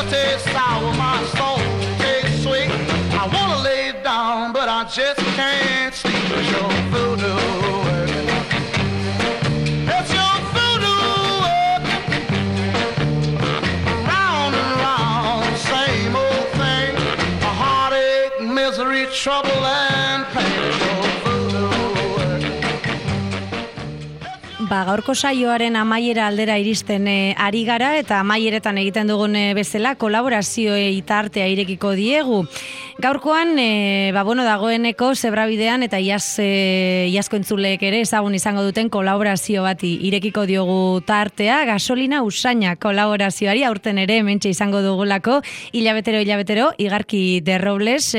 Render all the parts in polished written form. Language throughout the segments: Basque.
tastes sour, my soul tastes sweet. I wanna lay down, but I just can't sleep. It's your voodoo working. It's your voodoo working. Round and round, same old thing. A heartache, misery, trouble and pain. It's your voodoo working. Gaurko saioaren amaiera aldera iristen ari gara eta amaieretan egiten dugun bezala kolaborazioei tartea irekiko diegu. Gaurkoan, dagoeneko Zebrabidean eta iazko entzuleek ere ezagun izango duten kolaborazio bati irekiko diogu tartea, Gasolina Usaina kolaborazioari aurten ere hementxe izango dugulako hilabetero, Igarki de Robles,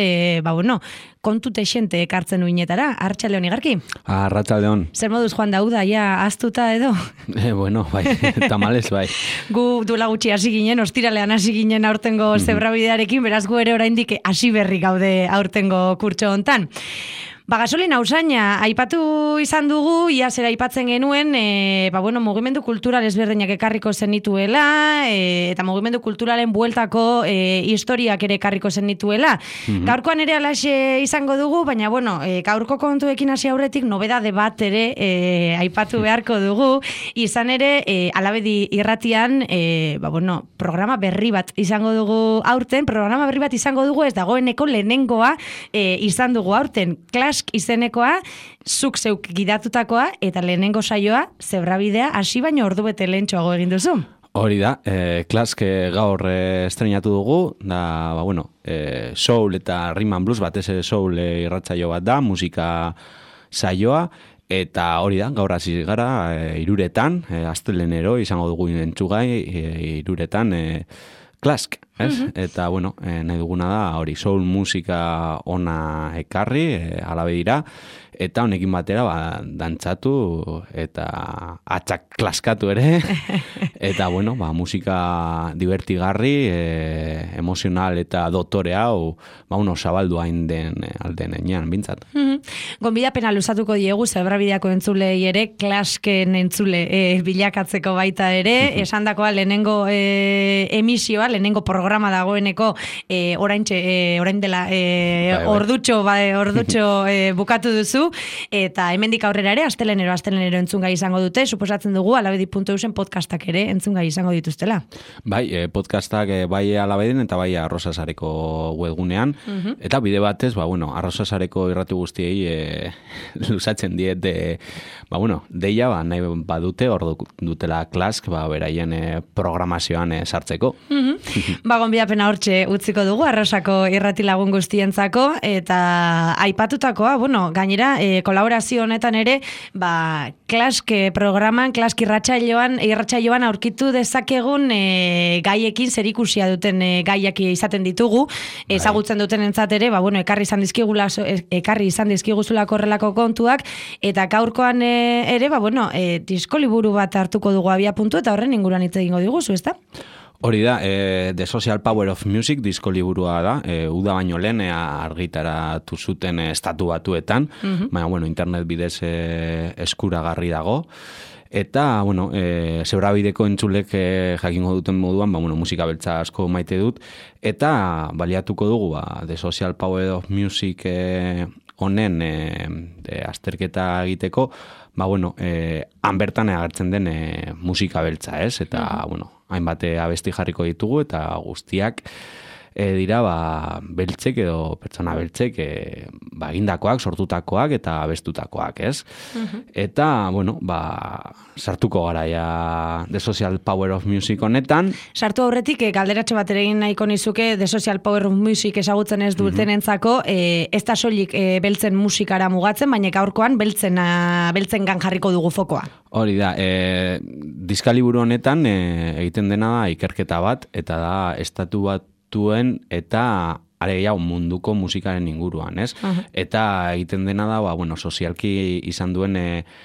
kontu texente ekartzen uinetara. Arratsaldeon, Igarki? Arratsaldeon. Zer moduz joan dauda, ja aztuta edo? Bai, tamales bai. Gu duela gutxi hasi ginen, ostiralean hasi ginen aurtengo Zebrabidearekin, beraz gu ere oraindik hasi berri gaude aurtengo kurtso hontan. Gasolina Usaina aipatu izan dugu, iazera aipatzen genuen, mugimendu kultural ezberdinak ekarriko zenituela, eta mugimendu kulturalen bueltako historiak ere ekarriko zenituela. Gaurkoan ere alaxe izango dugu, baina gaurko kontuekin hasi aurretik nobedade bat ere aipatu beharko dugu, izan ere Alabedi irratian programa berri bat izango dugu aurten, ez dagoeneko lehenengoa izan dugu aurten, Klask izenekoa, zuk zeuk gidatutakoa, eta lehenengo saioa Zebrabidea hasi baino ordubete lehentxoago egin duzu. Hori da, Klask gaur estrenatu dugu, da, soul eta rhythm and blues, batez ere soul irratsaio bat da, musika saioa, eta hori da, gaur hasi gara, Hiruretan, astelehenero izango dugu entzugai, Hiruretan, Klask, ez? Eta, nahi duguna da, hori, soul musika ona ekarri, Alabedira, eta honekin batera, dantzatu eta atxak klaskatu ere, eta, musika divertigarri, emozional eta dotore hau, zabaldu hain den alden enean, bintzat. Gonbidapena luzatuko diegu, Zebrabideako entzulei ere, Klasken entzule bilakatzeko baita ere, esandakoa lehenengo emisioa, lehenengo programa dagoeneko orain dela ordutxo bukatu duzu, eta hemendik aurrera ere astelenero entzungai izango dute, suposatzen dugu alabedi.eusen podcastak ere entzungai izango dituztela. Bai, podcastak bai Alabedin eta bai Arrosasareko webgunean, eta bide batez, Arrosasareko irrati guztiei luzatzen diet deia, nahi badute, hor dutela Klask, beraien programazioan sartzeko. Gonbidapena hortxe utziko dugu, Arrosako irrati lagun guztientzako, eta aipatutakoa, gainera, kolaborazio honetan ere, Klask programan, Klask irratsaioan aurkitu dezakegun gaiekin zerikusia duten gaiak izaten ditugu, ezagutzen duten entzat ere, ekarri izan dizkiguzulako horrelako kontuak, eta gaurkoan ere, disko liburu bat hartuko dugu abiapuntu, eta horren inguruan hitz egingo diguzu, ezta? Hori da, The Social Power of Music disko liburua da, uda baino lehen argitaratu zuten estatu batuetan, baina, internet bidez eskuragarri dago, eta, Zebrabideko entzulek jakingo duten moduan, musika beltza asko maite dut, eta baliatuko dugu, The Social Power of Music honen azterketa egiteko, han bertan agertzen den musika beltza, ez? Eta, hainbat abesti jarriko ditugu, eta guztiak dira beltzek edo pertsona beltzek egindakoak, sortutakoak eta abestutakoak, ez? Eta, sartuko gara ja The Social Power of Music honetan. Sartu aurretik, galderatxo bat ere egin nahiko nizuke The Social Power of Music ezagutzen ez dutenentzako, ez da soilik beltzen musikara mugatzen, baina gaurkoan beltzen gan jarriko dugu fokoa. Hori da, diskaliburu honetan egiten dena da ikerketa bat, eta da estatu batuen eta areia munduko musikaren inguruan, ez? Eta egiten dena da, sozialki izan duen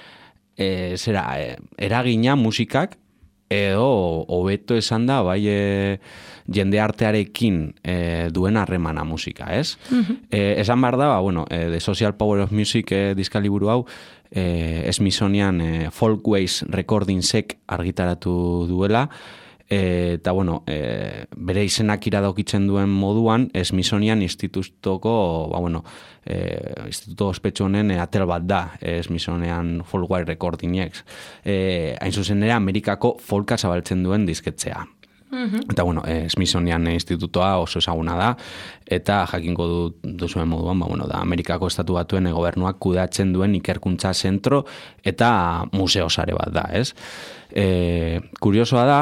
eragina musikak, edo hobeto esan da, jende artearekin duen harremana musika, ez? Esan behar da, The Social Power of Music diskaliburu hau, Smithsonian Folkways Recordingsek argitaratu duela, Eta, bueno, bere izenak iradokitzen duen moduan, Smithsonian institutoko, instituto ospetsu honen atel bat da, Smithsonian Folkwire Recordings. Hain zuzen ere, Amerikako folka zabaltzen duen disketzea. Eta, Smithsonian institutoa oso ezaguna da, eta jakingo duzuen moduan, da Amerikako Estatu Batuen gobernuak kudeatzen duen ikerkuntza zentro eta museo sare bat da, ez? Kuriosoa da,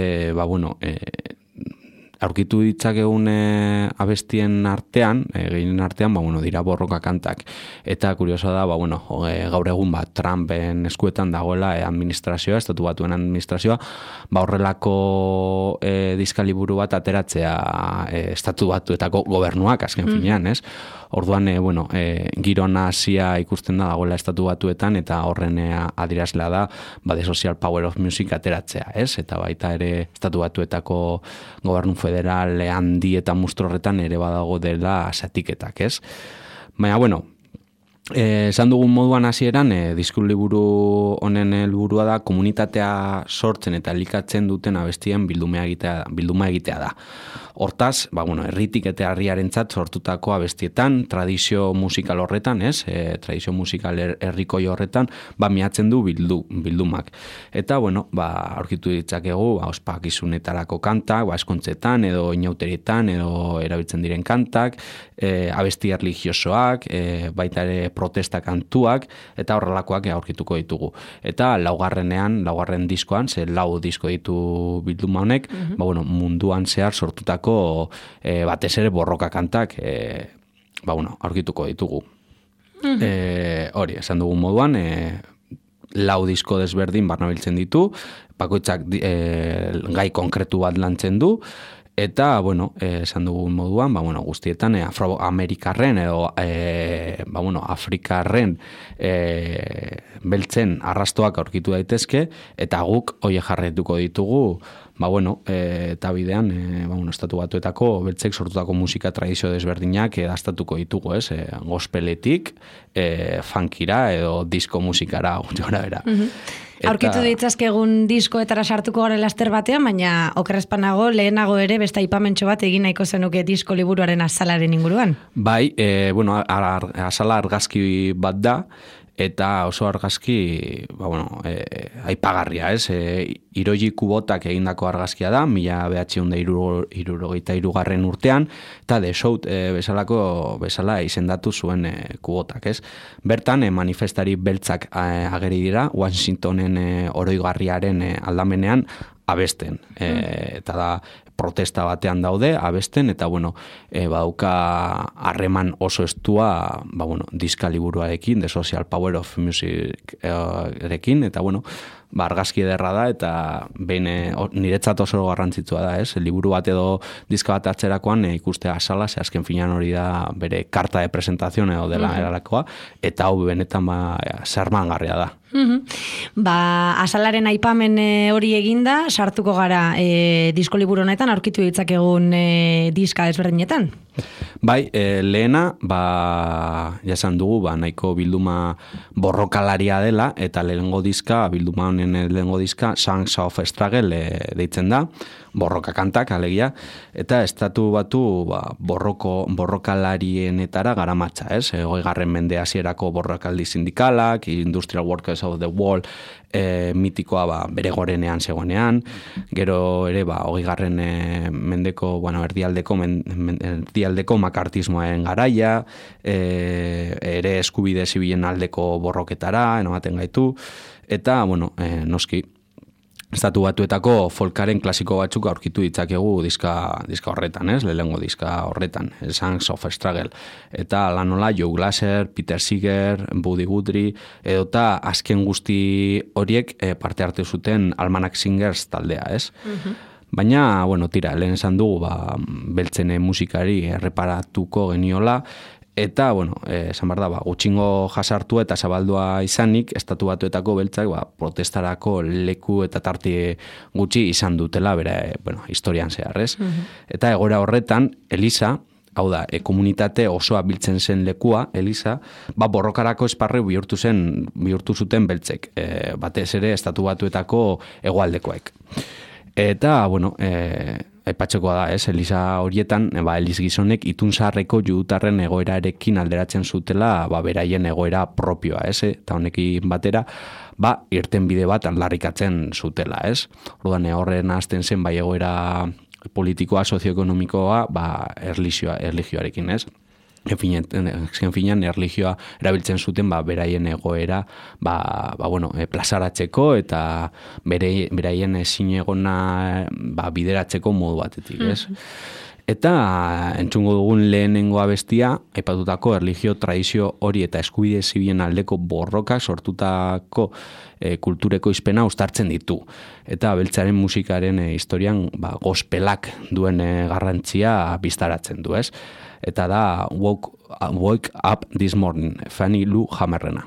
aurkitu ditzakegun abestien artean, gehien artean, dira borroka kantak. Eta kuriosoa da, gaur egun Trumpen eskuetan dagoela administrazioa, Estatu Batuen administrazioa, horrelako diskaliburu bat ateratzea Estatu Batuetako gobernuak, azken finean, ez? Orduan, giro nazia ikusten da dagoela Estatu Batuetan, eta horren adierazlea da, The Social Power of Music ateratzea, ez? Eta baita ere Estatu Batuetako gobernu federal handi eta mustrorretan ere badago dela zatiketak, ez? Baina, esan dugun moduan hasieran, diskuliburu honen helburua da komunitatea sortzen eta elikatzen duten abestien bilduma egitea da. Hortaz, herritik eta herriarentzat sortutako abestietan, tradizio musikal horretan, ez? Tradizio musikal herrikoi horretan, miatzen du bildumak. Eta, aurkitu ditzakegu, ospakizunetarako kantak, eskontzetan, edo inauterietan, edo erabiltzen diren kantak, abesti erlijiosoak, baita ere protesta kantuak, eta horrelakoak aurkituko ditugu. Eta laugarren diskoan, lau disko ditu bilduma honek, munduan zehar sortutako batez ere borroka kantak aurkituko ditugu. Hori, esan dugun moduan, lau disko desberdin barnabiltzen ditu, bakoitzak gai konkretu bat lantzen du, eta, esan dugun moduan, guztietan afroamerikarren edo, afrikarren beltzen arrastoak aurkitu daitezke, eta guk hori jarretuko ditugu, eta bidean, Estatu Batuetako beltzek sortutako musika tradizio desberdinak dastatuko ditugu, ez? Gospeletik, funkira edo disko musikara gutxora bera. Aurkitu ditzazkegun diskoetara sartuko gara laster batean, baina okerrezpanago lehenago ere beste aipamentxo bat egin nahiko zenuke disko liburuaren azalaren inguruan. Bai, azala argazki bat da, eta oso argazki, aipagarria, ez? Iroi Kubotak egindako argazkia da, 1963 urtean, eta The Shout bezala izendatu zuen Kubotak, ez? Bertan, manifestari beltzak ageri dira, Washingtonen oroigarriaren aldamenean abesten. Eta da, protesta batean daude, abesten, eta, badauka harreman oso estua, diskaliburuarekin, The Social Power of Music erekin, eta, argazki ederra da, eta behin niretzat oso garrantzitsua da, ez? Liburu bat edo diska bat atzerakoan ikustea azala, azken finean hori da bere karta de presentazion edo dela eralakoa, eta hau benetan zermangarria da. Azalaren aipamen hori eginda, sartuko gara disko liburu honetan, aurkitu ditzakegun diska ezberdinetan? Bai, lehena, jasan dugu, nahiko bilduma borrokalaria dela, eta bilduma honen lehengo diska, Songs of Struggle deitzen da, borroka kantak, alegia, eta Estatu Batu borrokalarienetara garamatza, ez? 20. mende hasierako borrokaldi sindikalak, Industrial Workers of the Wall, mitikoa bere gorenean zegoenean, gero ere 20. Mendeko, erdialdeko makartismoaren garaia, ere eskubide zibilen aldeko borroketara, enomaten gaitu, eta, noski, Estatu Batuetako folkaren klasiko batzuk aurkitu ditzakegu diska horretan, ez? Lehengo diska horretan, Songs of Struggle. Eta lanola Joe Glasser, Peter Seeger, Buddy Guthrie, edota azken guzti horiek parte hartu zuten Almanac Singers taldea, ez? Baina, lehen esan dugu, beltzen musikari erreparatuko geniola, eta, esan behar da, gutxingo jasartu eta zabaldua izanik, Estatu Batuetako beltzak protestarako leku eta tarte gutxi izan dutela, bere, historian zehar, ez? Eta egoera horretan, Eliza, hau da, komunitate osoa biltzen zen lekua, Eliza, borrokarako esparru bihurtu zuten beltzek, batez ere Estatu Batuetako hegoaldekoek. Eta, bueno, aipatzekoa da, Eliza horietan, Eliz gizonek itun zaharreko judutarren egoerarekin alderatzen zutela, beraien egoera propioa, eta honekin batera, irten bide bat aldarrikatzen zutela, Orduan, horren hasten zen, egoera politikoa, sozioekonomikoa, erlijioarekin, Ezken finean, erlijioa erabiltzen zuten, beraien egoera, plazaratzeko eta beraien zinegona bideratzeko modu batetik, Eta entzungo dugun lehenengo abestia, aipatutako erlijio tradizio hori eta eskubide zibien aldeko borroka sortutako kultureko izpena uztartzen ditu. Eta beltzaren musikaren historian gospelak duen garrantzia biztaratzen du, Eta da Woke Up This Morning, Fannie Lou Hamerrena.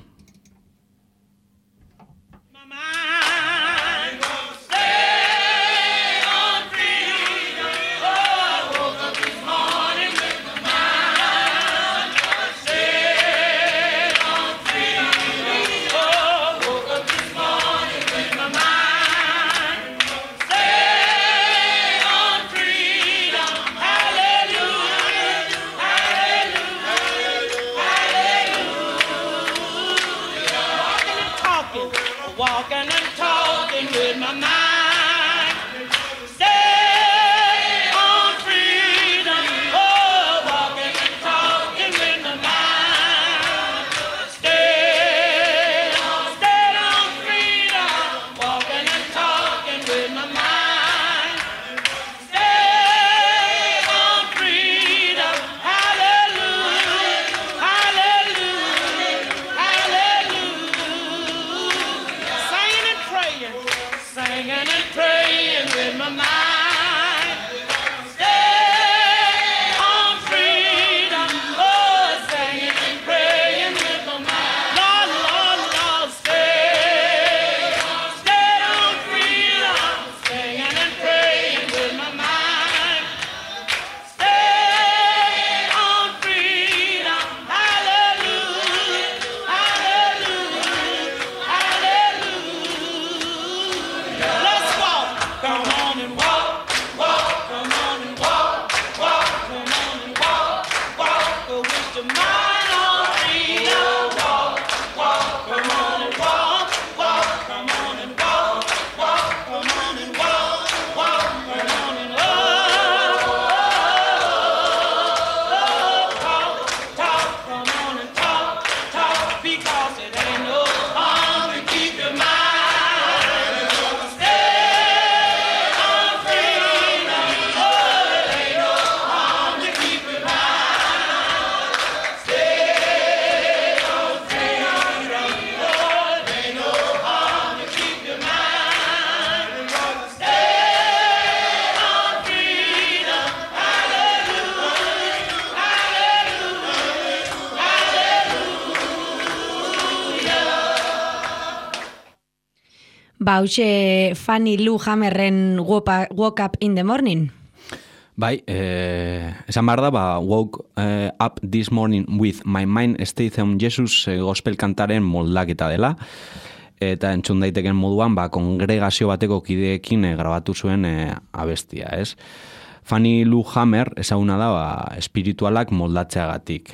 Hauxe Fannie Lou Hamerren Woke Up in the Morning. Bai, esan behar da, Woke Up This Morning with My Mind Stayed on Jesus gospel kantaren moldaketa dela, eta entzun daiteken moduan, kongregazio bateko kideekin grabatu zuen abestia, Fannie Lou Hamer ezaguna da espiritualak moldatzeagatik.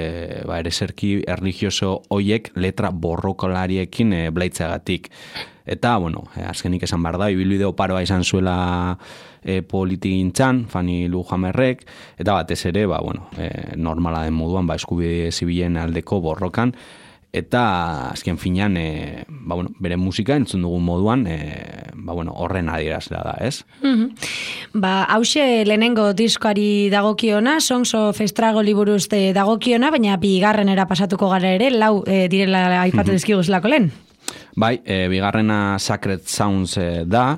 Ereserki erlijioso hoiek letra borrokolariekin blaitzeagatik. Eta, azkenik esan behar da, ibilbide oparoa izan zuela politigintzan, Fannie Lou Hamerrek, eta batez ere, normala den moduan, eskubide zibilen aldeko borrokan, eta azken finean, bere musika entzun dugun moduan, horren adierazlea da, ez? Hauxe lehenengo diskoari dagokiona, Songs of Struggle liburuz dagokiona, baina bigarrenera pasatuko gara ere, lau direla aipatu dizkiguzlako lehen. Bai, bigarrena Sacred Sounds da,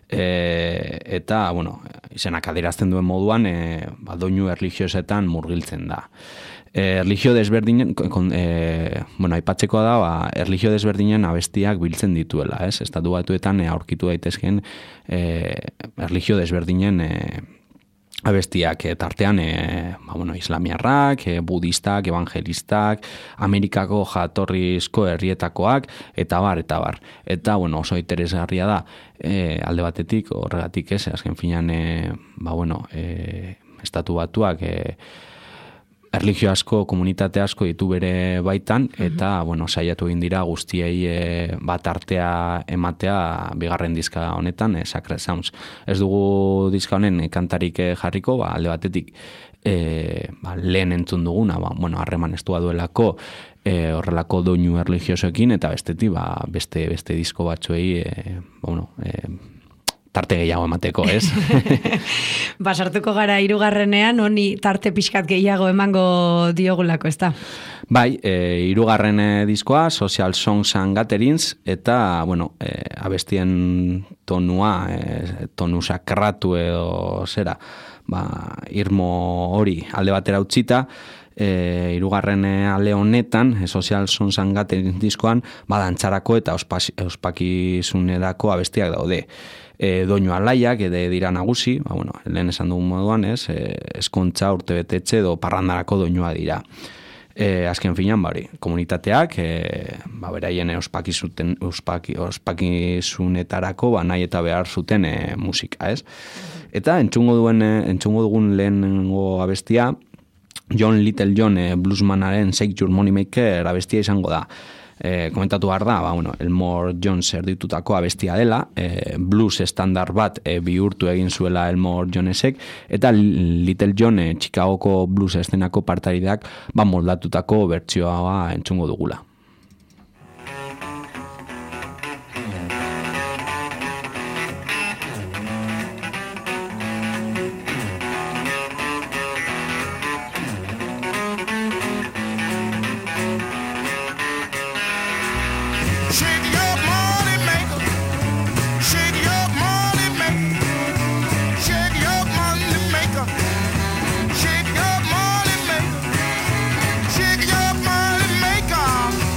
eta, izenak adierazten duen moduan, doinu erlijiosetan murgiltzen da. Erlijio desberdinen, aipatzekoa da, erlijio desberdinen abestiak biltzen dituela, Estatu Batuetan aurkitu daitezken erlijio desberdinen abestiak tartean islamiarrak, budistak, evangelistak, Amerikako jatorrizko herrietakoak, eta bar. Eta, oso interesgarria da, alde batetik, horregatik ez, azken finan, Estatu Batuak, erlijio asko, komunitate asko ditu bere baitan, eta, saiatu egin dira guztiei bat artea ematea bigarren diska honetan, Sacred Sounds. Ez dugu diska honen kantarik jarriko, alde batetik lehen entzun duguna, harreman estua duelako, horrelako doinu erlijiosoekin, eta bestetik, beste disko batzuei, tarte gehiago emateko, ez? Sartuko gara 3. honi tarte pixkat gehiago emango diogulako, ez da? Bai, 3. diskoa, Social Songs and Gatherings, eta, abestien tonua, tonu sakratu edo zera, irmo hori alde batera utzita, 3. ale honetan, Social Songs and Gatherings diskoan, dantzarako eta ospakizunerako abestiak daude. Doinu alaiak dira nagusi, lehen esan dugun moduan, eskontza, urtebetetxe edo parrandarako doinua dira. Azken finan, komunitateak, beraien ospakizunetarako nahi eta behar zuten musika, ez? Eta entzungo dugun lehenengo abestia, John Little John bluesmanaren Shake Your Moneymaker abestia izango da. Komentatu behar da, Elmore Jones erditutako abestia dela, blues estandar bat bihurtu egin zuela Elmore Jonesek, eta Little John Chicagoko blues estenako partarideak moldatutako bertsioa entzungo dugula. Shake your money maker.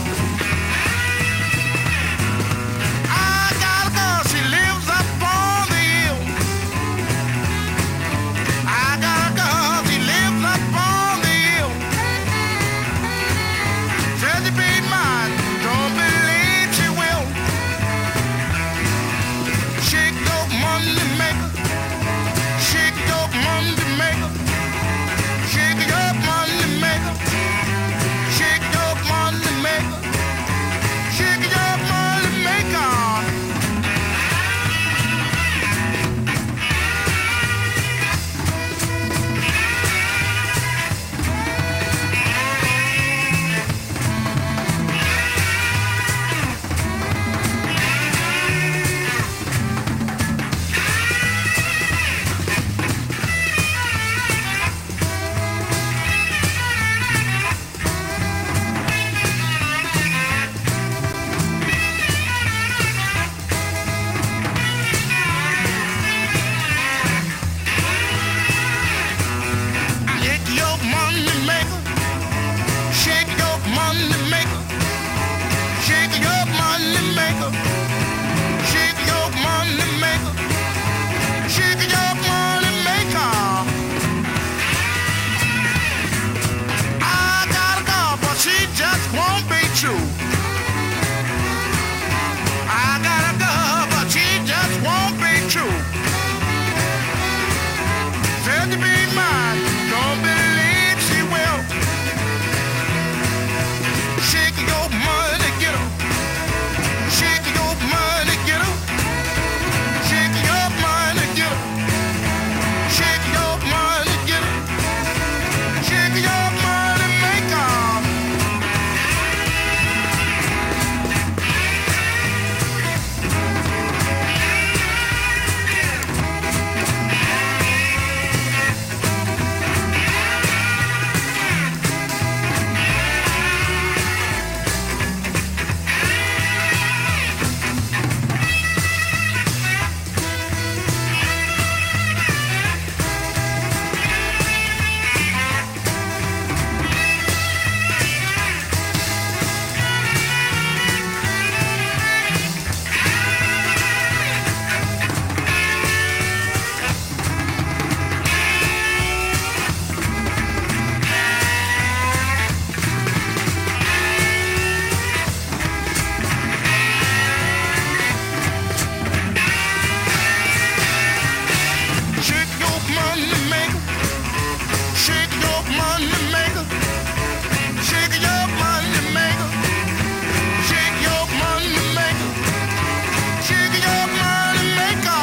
money maker. Shake your money maker. Shake your money maker. Shake your money maker.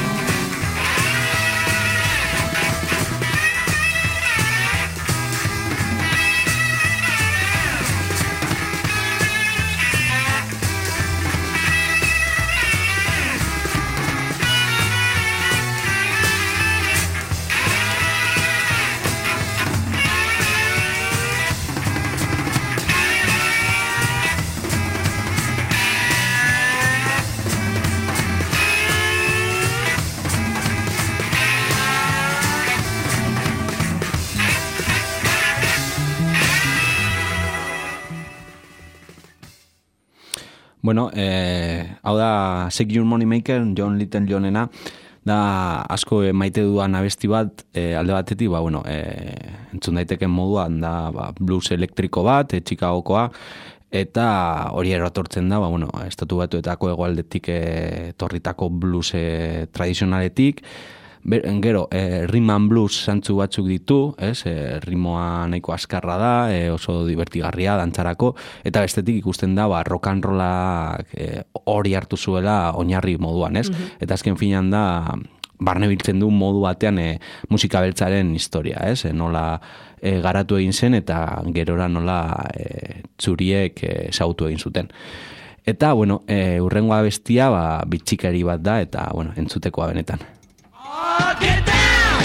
Bueno, hau da Shake Your Money Maker, John Little Johnena, da asko maite duan abesti bat, alde batetik, bueno, entzun daiteken moduan da blues elektriko bat, Chicagokoa, eta hori erotortzen da, bueno, estatu batuetako hegoaldetik torritako blues tradizionaletik. Gero, rhythm and blues zantzu batzuk ditu, rimoa nahiko askarra da, oso divertigarria dantzarako, eta bestetik ikusten da, rock and rollak hori hartu zuela oinarri moduan, Eta azken finean da, barne biltzen du modu batean musika beltzaren historia, Nola garatu egin zen, eta gerora nola txuriek sautu egin zuten. Eta, bueno, urrengoa bestia, bitxikari bat da, eta, bueno, entzutekoa benetan. Get down!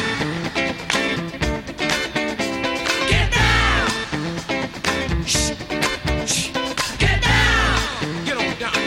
Get down! Shh, shh. Get down! Get on down.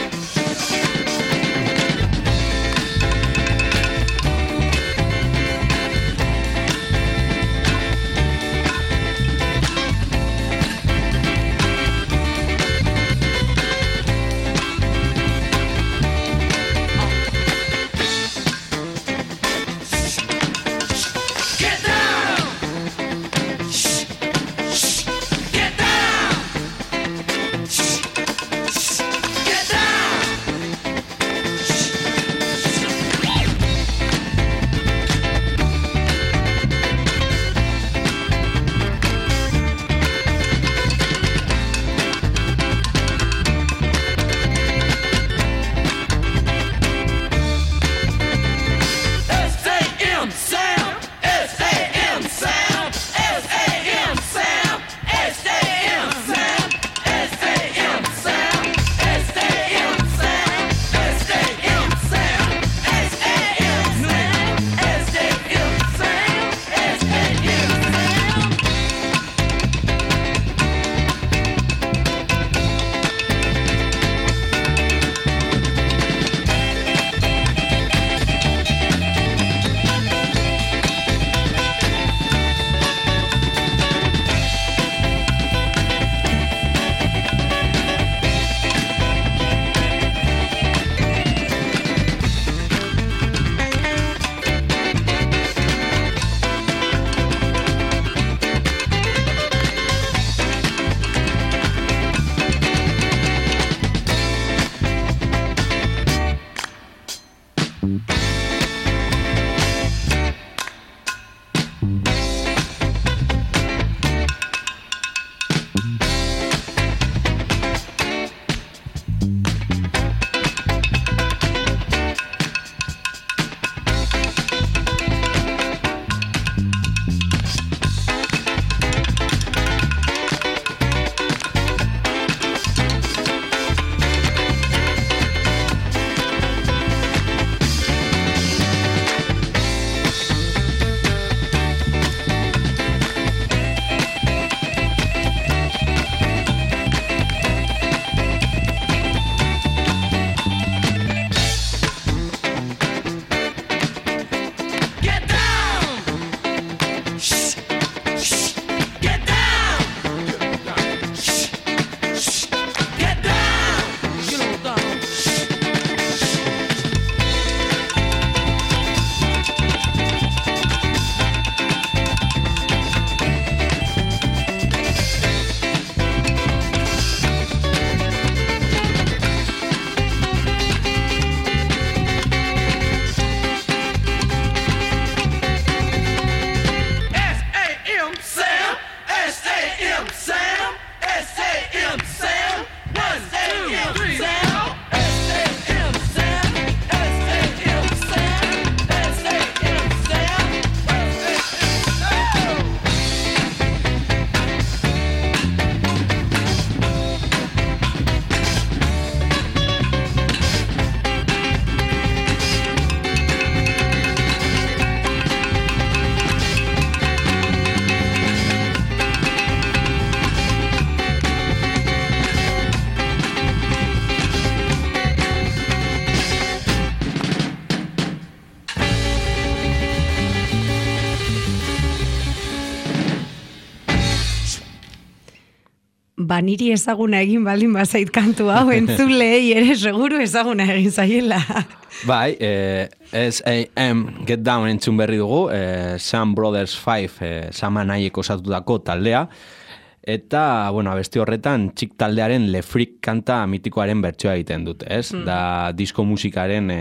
niri ezaguna egin baldin bazait kantu hau, entzulei ere seguru ezaguna egin zaiela. Bai, S.A.M. Get Down entzun berri dugu, Sam Brothers 5, Sama nahiek osatutako taldea, eta, bueno, abesti horretan txik taldearen Le Freak kanta mitikoaren bertsioa egiten dute, ez? Da disko musikaren,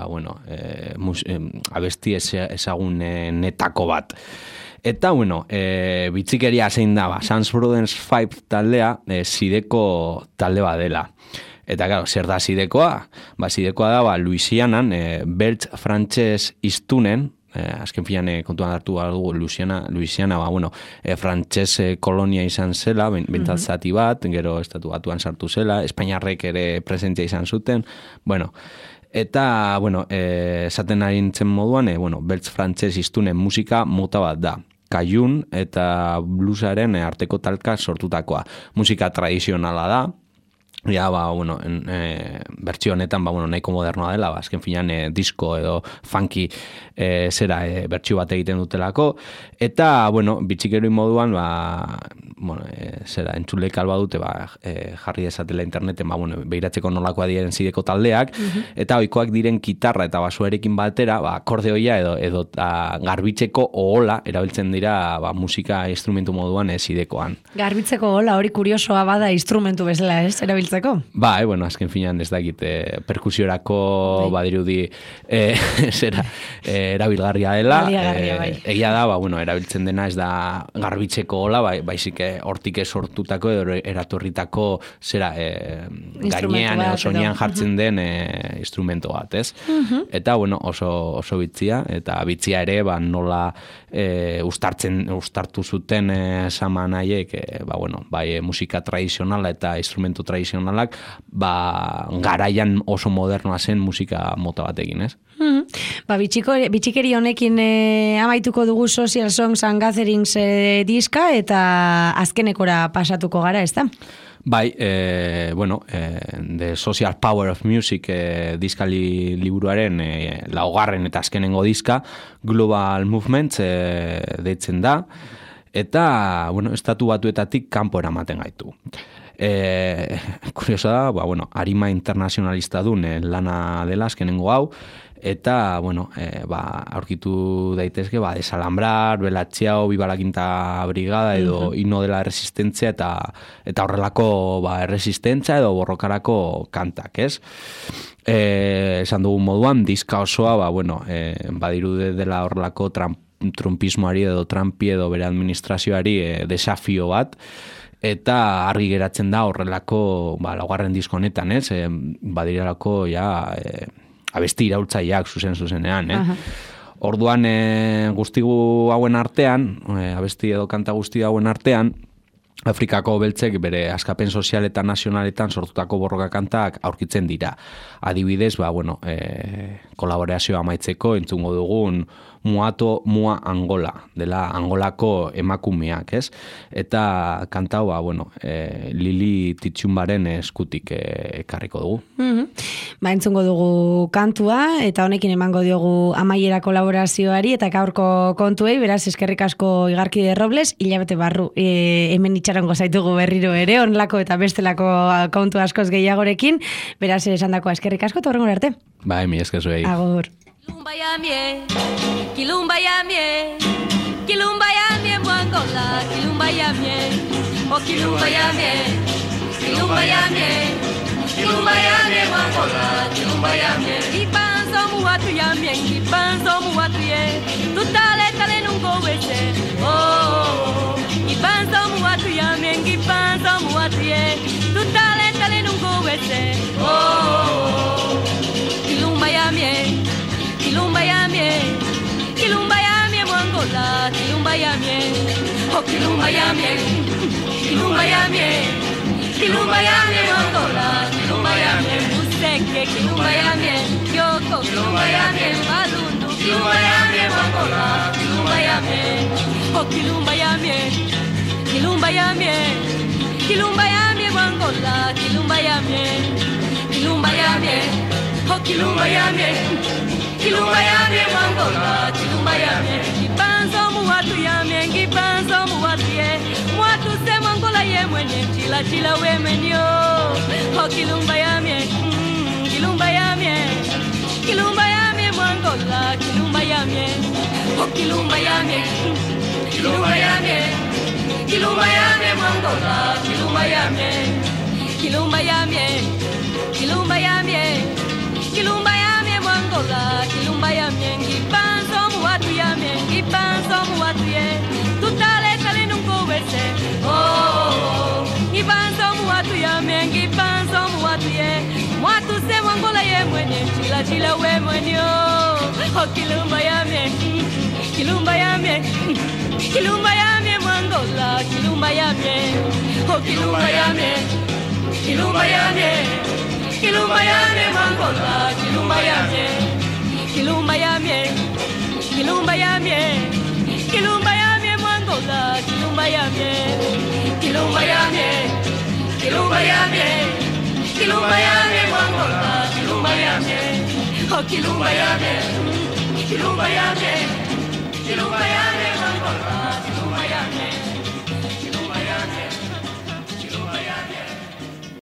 abesti ezagun netako bat. Eta, bueno, bitxikeria zein da, Sam Brothers 5 taldea, Sideko talde badela. Eta, claro, zer da Sidekoa? Sidekoa da, Louisianan, beltz frantses hiztunen, azken filan kontuan hartu dugu Louisiana, frantses kolonia izan zela, bentsat zati bat, gero estatu batuan sartu zela, Espainiarrek ere presentzia izan zuten, eta, esaten ari nintzen moduan, beltz frantses hiztunen musika mota bat da. Kaiun eta bluesaren arteko talka sortutakoa. Musika tradizionala da, ja, bertsio honetan, nahiko modernoa dela, azken finan disko edo funky bertsio bat egiten dutelako, eta, bitxikeroi moduan, entzulek alba dute, jarri desatela interneten, behiratzeko nolakoa diren Sideko taldeak, eta oikoak diren gitarra eta basuarekin batera, akordeoia edo garbitzeko ohola erabiltzen dira musika instrumentu moduan Sidekoan. Garbitzeko ohola hori kuriosoa bada instrumentu bezala, ez? Erabiltzeko? Azken finan ez dakit perkusiorako badirudi erabilgarria dela. Egia da, erabiltzen dena ez da garbitzeko hola, baizik hortik sortutako edo eratorritako gainean edo soinean jartzen den instrumento bat, ez? Eta, oso bitzia, eta bitzia ere, nola ustartu zuten Sama nahiek, musika tradizionala eta instrumentu tradizionalak, garaian oso modernoa zen musika mota batekin, ez? Bitxikeri honekin amaituko dugu Social Songs and Gatherings diska, eta azkenekora pasatuko gara, ez da? The Social Power of Music diska liburuaren laugarren eta azkenengo diska, Global Movements deitzen da, eta, estatu batuetatik kanpo eramaten gaitu. Kurioso da, arima internazionalista duen lana dela azkenengo hau, eta, aurkitu daitezke, Desalambrar, Belatxiao, Viva la Quinta Brigada, edo Himno de la Resistentzia, eta horrelako erresistentzia edo borrokarako kantak, ez? Esan dugun moduan, diska osoa, badirude dela horrelako trumpismoari edo Trumpi edo bere administrazioari desafio bat, eta argi geratzen da horrelako laugarren disko honetan, ez? Badirelako abesti iraultzaileak zuzenean, Orduan guztigu hauen artean, abesti edo kanta guzti hauen artean, Afrikako beltzek bere askapen sozial eta nazionaletan sortutako borroka kantak aurkitzen dira. Adibidez, kolaborazioa amaitzeko entzungo dugun Muato Mua Angola, dela Angolako emakumeak, ez? Eta kantau, Lili Titxumbaren eskutik ekarriko dugu. Entzungo dugu kantua, eta honekin emango diogu amaiera kolaborazioari, eta gaurko kontuei, beraz, eskerrik asko Igarkide Robles, hilabete barru, hemen itxarongo zaitugu berriro ere, onlako eta bestelako kontu askoz gehiagorekin, beraz, esandako eskerrik asko, eta horrengora arte. Mi esker zuei. Agur. Kilumba ya mie, Angola, Kilumba ya mie, oh Kilumba ya mie, Angola, Kilumba ya mie. Ipanzo muatu ya mie, tutale tale nungo wese, oh. Ipanzo muatu ya mie, tutale tale nungo wese, oh. Kilumba ya mie. Angola, Kilumba ya mie, oh Kilumba ya mie, Angola, Kilumba ya mie, Useke, Kilumba ya mie, Yoko, Kilumba ya mie, Badundu, Kilumba ya mie, Angola, Kilumba ya mie, oh Kilumba ya mie, Angola, Kilumba ya mie, oh Kilumba ya mie. Kilumba ya mie Angola, Kilumba ya mie. Kipanzo muatu ya mie, kipanzo muatu ye. Muatu se Angola ye mwenye chila chila we menyo oh kilumba ya mie kilumba ya mie mwangola kilumba ya mie oh kilumba ya mie kilumba ya mie mwangola kilumba ya mie kilumba ya mie mwangola kilumba ya mie ngipanzo muatu ye tutale tale nungo wese oh ngipanzo muatu ya mie ngipanzo muatu ye muatu se mwangola ye mwenye chila we mwenye oh kilumba ya mie mwangola kilumba ya mie oh kilumba ya mie mwangola kilumba ya mie kilumba ya mie mwangola kilumba ya mie kilumba ya mie mwangola kilumba ya mie oh kilumba ya mie mwangola